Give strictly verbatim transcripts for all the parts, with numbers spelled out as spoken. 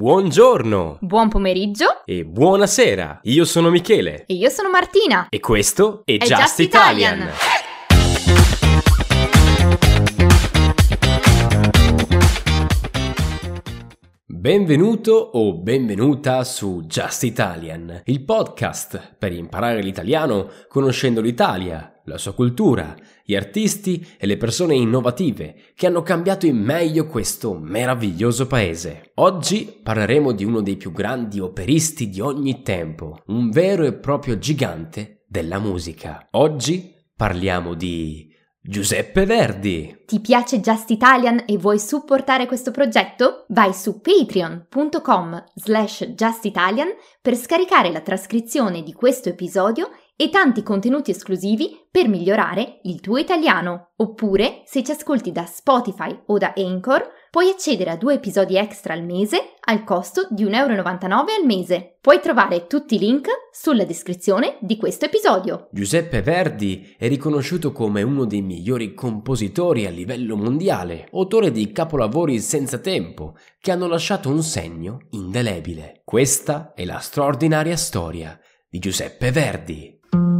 Buongiorno! Buon pomeriggio! E buonasera! Io sono Michele. E io sono Martina. E questo è, è Just, Just Italian. Italian. Benvenuto o benvenuta su Just Italian, il podcast per imparare l'italiano conoscendo l'Italia, la sua cultura, gli artisti e le persone innovative che hanno cambiato in meglio questo meraviglioso paese. Oggi parleremo di uno dei più grandi operisti di ogni tempo, un vero e proprio gigante della musica. Oggi parliamo di Giuseppe Verdi. Ti piace Just Italian e vuoi supportare questo progetto? Vai su patreon.com slash justitalian per scaricare la trascrizione di questo episodio e tanti contenuti esclusivi per migliorare il tuo italiano. Oppure, se ci ascolti da Spotify o da Anchor, puoi accedere a due episodi extra al mese al costo di un euro e novantanove al mese. Puoi trovare tutti i link sulla descrizione di questo episodio. Giuseppe Verdi è riconosciuto come uno dei migliori compositori a livello mondiale, autore di capolavori senza tempo che hanno lasciato un segno indelebile. Questa è la straordinaria storia di Giuseppe Verdi.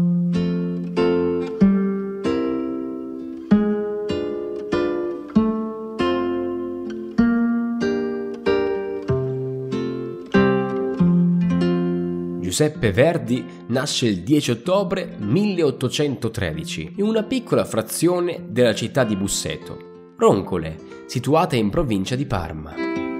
Giuseppe Verdi nasce il dieci ottobre milleottocentotredici in una piccola frazione della città di Busseto, Roncole, situata in provincia di Parma.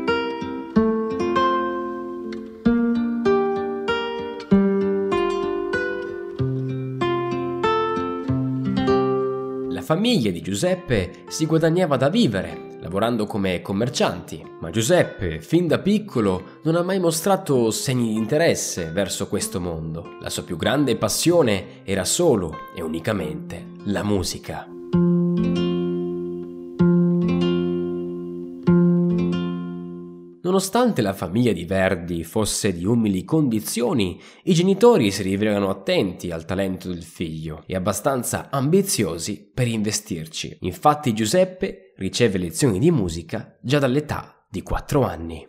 La famiglia di Giuseppe si guadagnava da vivere, lavorando come commercianti, ma Giuseppe, fin da piccolo, non ha mai mostrato segni di interesse verso questo mondo. La sua più grande passione era solo e unicamente la musica. Nonostante la famiglia di Verdi fosse di umili condizioni, i genitori si rivelano attenti al talento del figlio e abbastanza ambiziosi per investirci. Infatti Giuseppe riceve lezioni di musica già dall'età di quattro anni.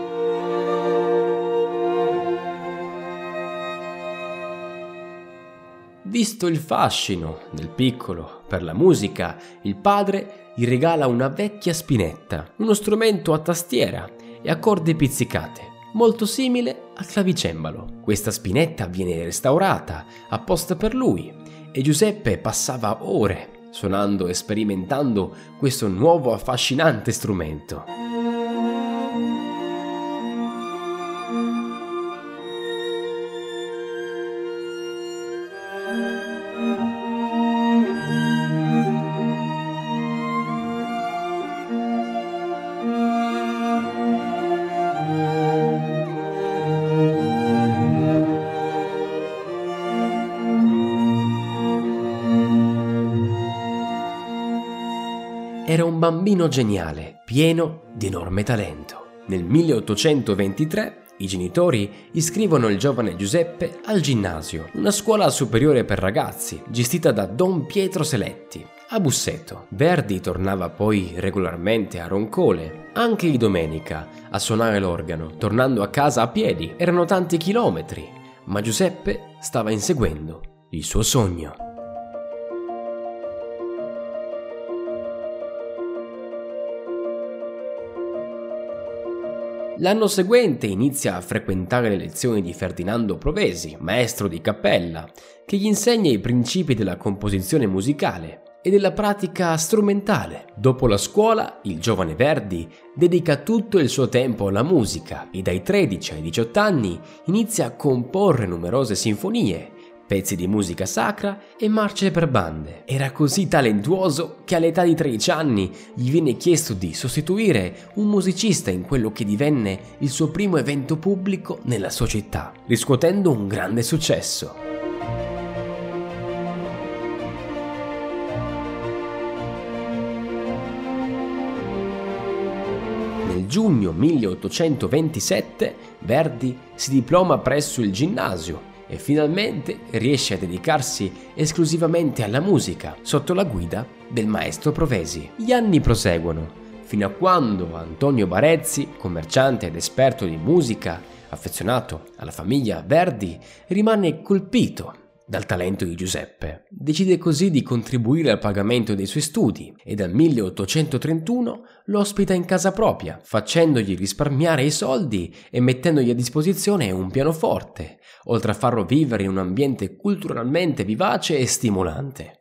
Visto il fascino del piccolo per la musica, il padre gli regala una vecchia spinetta, uno strumento a tastiera e a corde pizzicate, molto simile al clavicembalo. Questa spinetta viene restaurata apposta per lui e Giuseppe passava ore suonando e sperimentando questo nuovo affascinante strumento. Era un bambino geniale, pieno di enorme talento. Nel milleottocentoventitré i genitori iscrivono il giovane Giuseppe al ginnasio, una scuola superiore per ragazzi, gestita da Don Pietro Seletti, a Busseto. Verdi tornava poi regolarmente a Roncole, anche di domenica, a suonare l'organo, tornando a casa a piedi. Erano tanti chilometri, ma Giuseppe stava inseguendo il suo sogno. L'anno seguente inizia a frequentare le lezioni di Ferdinando Provesi, maestro di cappella, che gli insegna i principi della composizione musicale e della pratica strumentale. Dopo la scuola, il giovane Verdi dedica tutto il suo tempo alla musica e dai tredici ai diciotto anni inizia a comporre numerose sinfonie, pezzi di musica sacra e marce per bande. Era così talentuoso che all'età di tredici anni gli viene chiesto di sostituire un musicista in quello che divenne il suo primo evento pubblico nella sua città, riscuotendo un grande successo. Nel giugno milleottocentoventisette Verdi si diploma presso il ginnasio e finalmente riesce a dedicarsi esclusivamente alla musica sotto la guida del maestro Provesi. Gli anni proseguono, fino a quando Antonio Barezzi, commerciante ed esperto di musica, affezionato alla famiglia Verdi, rimane colpito dal talento di Giuseppe. Decide così di contribuire al pagamento dei suoi studi e dal milleottocentotrentuno lo ospita in casa propria, facendogli risparmiare i soldi e mettendogli a disposizione un pianoforte, oltre a farlo vivere in un ambiente culturalmente vivace e stimolante.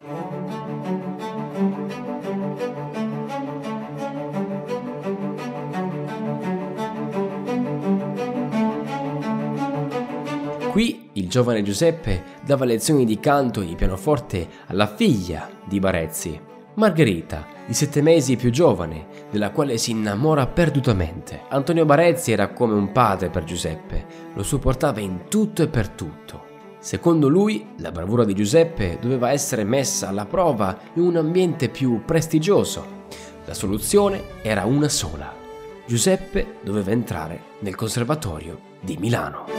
Qui il giovane Giuseppe dava lezioni di canto e di pianoforte alla figlia di Barezzi, Margherita, di sette mesi più giovane, della quale si innamora perdutamente. Antonio Barezzi era come un padre per Giuseppe, lo supportava in tutto e per tutto. Secondo lui, la bravura di Giuseppe doveva essere messa alla prova in un ambiente più prestigioso. La soluzione era una sola: Giuseppe doveva entrare nel Conservatorio di Milano.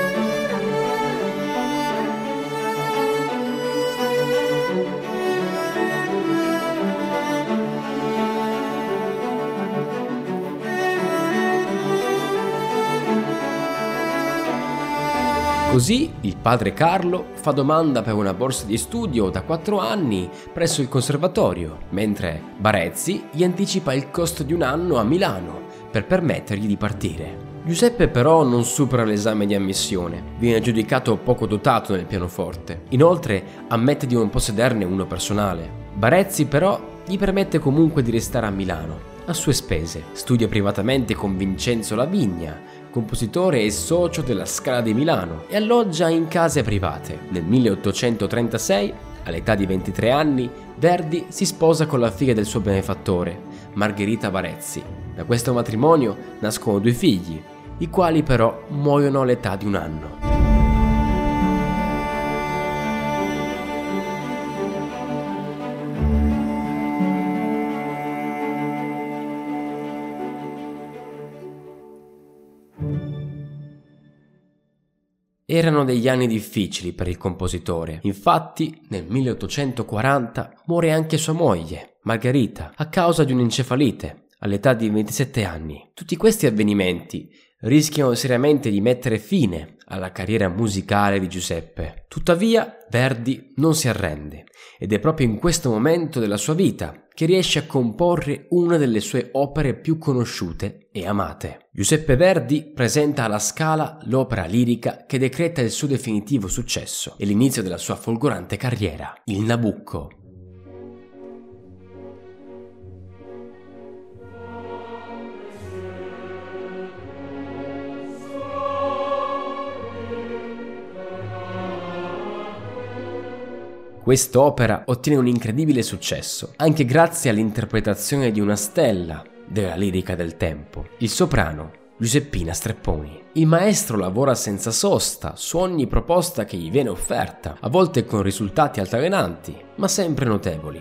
Così il padre Carlo fa domanda per una borsa di studio da quattro anni presso il conservatorio, mentre Barezzi gli anticipa il costo di un anno a Milano per permettergli di partire. Giuseppe però non supera l'esame di ammissione, viene giudicato poco dotato nel pianoforte. Inoltre ammette di non possederne uno personale. Barezzi però gli permette comunque di restare a Milano, a sue spese. Studia privatamente con Vincenzo Lavigna, compositore e socio della Scala di Milano, e alloggia in case private. Nel milleottocentotrentasei, all'età di ventitré anni, Verdi si sposa con la figlia del suo benefattore, Margherita Barezzi. Da questo matrimonio nascono due figli, i quali però muoiono all'età di un anno. Erano degli anni difficili per il compositore. Infatti, nel milleottocentoquaranta muore anche sua moglie, Margherita, a causa di un'encefalite, all'età di ventisette anni. Tutti questi avvenimenti rischiano seriamente di mettere fine alla carriera musicale di Giuseppe. Tuttavia, Verdi non si arrende, ed è proprio in questo momento della sua vita che riesce a comporre una delle sue opere più conosciute e amate. Giuseppe Verdi presenta alla Scala l'opera lirica che decreta il suo definitivo successo e l'inizio della sua folgorante carriera, il Nabucco. Quest'opera ottiene un incredibile successo, anche grazie all'interpretazione di una stella della lirica del tempo, il soprano Giuseppina Strepponi. Il maestro lavora senza sosta su ogni proposta che gli viene offerta, a volte con risultati altalenanti, ma sempre notevoli.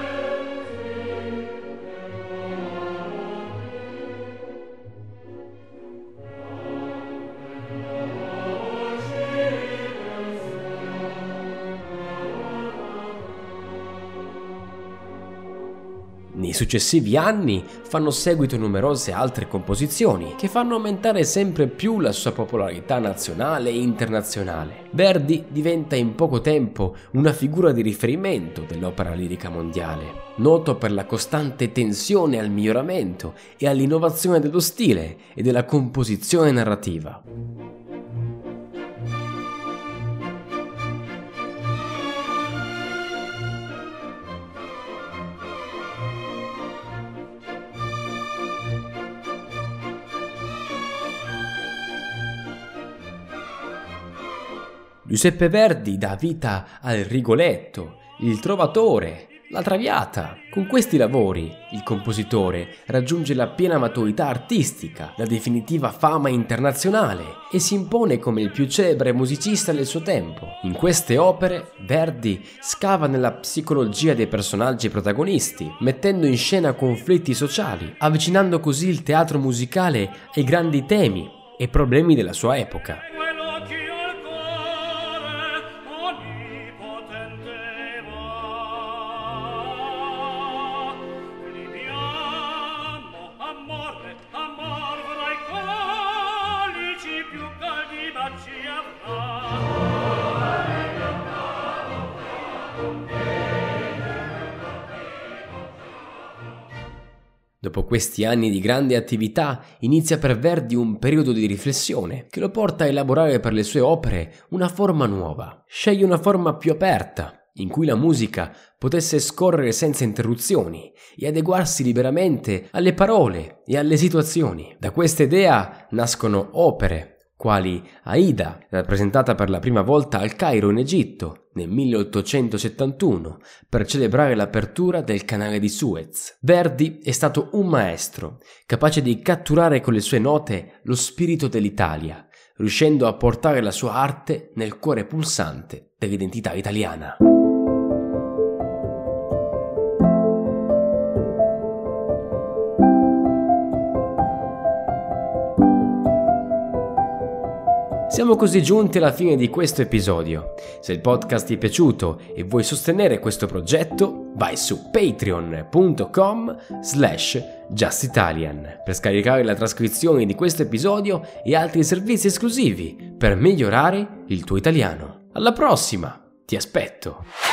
Nei successivi anni fanno seguito numerose altre composizioni che fanno aumentare sempre più la sua popolarità nazionale e internazionale. Verdi diventa in poco tempo una figura di riferimento dell'opera lirica mondiale, noto per la costante tensione al miglioramento e all'innovazione dello stile e della composizione narrativa. Giuseppe Verdi dà vita al Rigoletto, il Trovatore, la Traviata. Con questi lavori il compositore raggiunge la piena maturità artistica, la definitiva fama internazionale e si impone come il più celebre musicista del suo tempo. In queste opere Verdi scava nella psicologia dei personaggi protagonisti, mettendo in scena conflitti sociali, avvicinando così il teatro musicale ai grandi temi e problemi della sua epoca. Dopo questi anni di grande attività inizia per Verdi un periodo di riflessione che lo porta a elaborare per le sue opere una forma nuova. Sceglie una forma più aperta, in cui la musica potesse scorrere senza interruzioni e adeguarsi liberamente alle parole e alle situazioni. Da questa idea nascono opere quali Aida, rappresentata per la prima volta al Cairo in Egitto nel milleottocentosettantuno per celebrare l'apertura del canale di Suez. Verdi è stato un maestro, capace di catturare con le sue note lo spirito dell'Italia, riuscendo a portare la sua arte nel cuore pulsante dell'identità italiana. Siamo così giunti alla fine di questo episodio. Se il podcast ti è piaciuto e vuoi sostenere questo progetto, vai su patreon punto com slash justitalian per scaricare la trascrizione di questo episodio e altri servizi esclusivi per migliorare il tuo italiano. Alla prossima, ti aspetto!